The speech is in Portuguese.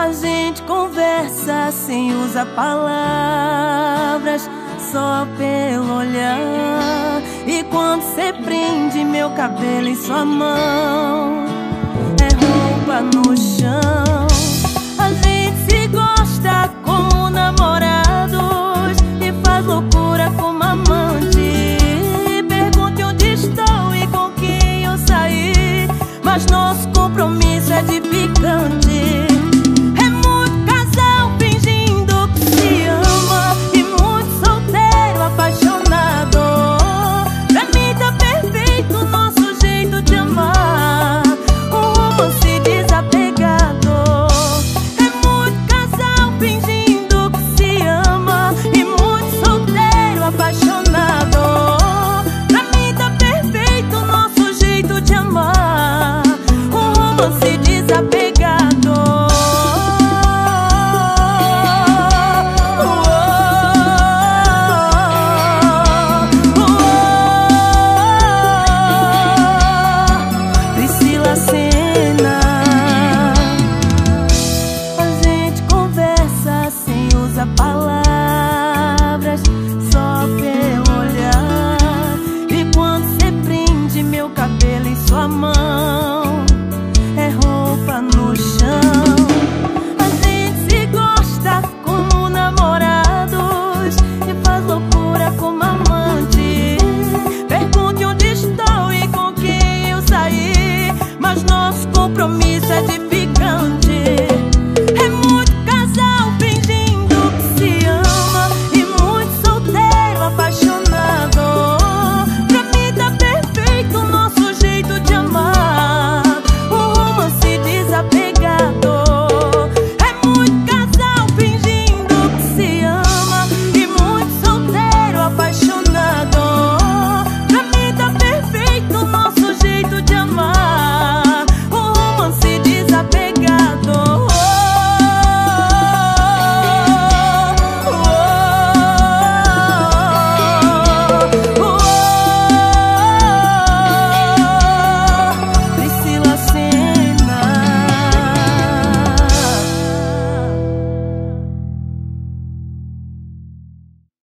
A gente conversa sem usar palavras, só pelo olhar. E quando cê prende meu cabelo em sua mão, é roupa no chão. A gente se gosta como namorados e faz loucura como amante. Pergunte onde estou e com quem eu saí, mas nosso compromisso é de